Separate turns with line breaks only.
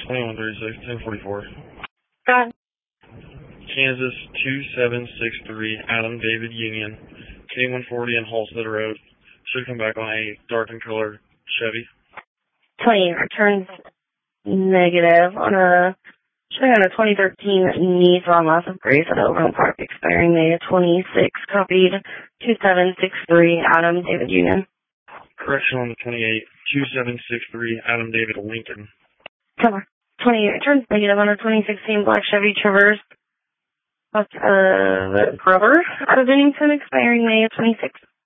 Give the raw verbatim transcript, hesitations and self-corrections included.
twenty-one thirty-six, ten forty-four.
Got it.
Kansas two seven six three, Adam David Union, K one forty on Halstead Road. Should come back on a darkened color Chevy.
twenty-eight returns negative on a, showing on a twenty thirteen Nissan loss of grace at Overland Park, expiring May twenty-sixth. Copied two seven six three, Adam David Union.
Correction on the twenty-eight, two seven six three, Adam David Lincoln.
Cover. twenty-eight returns negative on a twenty sixteen black Chevy Traverse. Uh, rubber out of Bennington, expiring May twenty-sixth.